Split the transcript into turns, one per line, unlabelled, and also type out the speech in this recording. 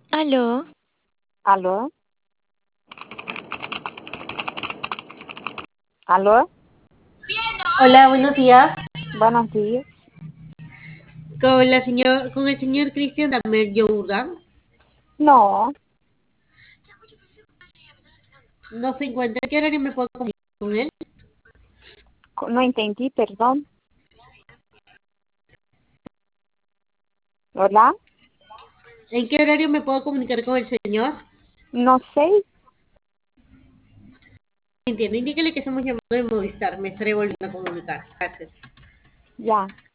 Aló,
¿Aló? ¿Aló?
Hola, buenos días.
Buenos días.
Con el señor Cristian Damer Jordan.
No,
No se encuentra. ¿En qué horario me puedo comunicar con él?
no entendí, perdón. ¿Hola?
¿En qué horario me puedo comunicar con el señor?
No sé,
Entiendo. Indíquele que estamos llamando de Movistar. Me estaré volviendo a comunicar. Gracias.
ya.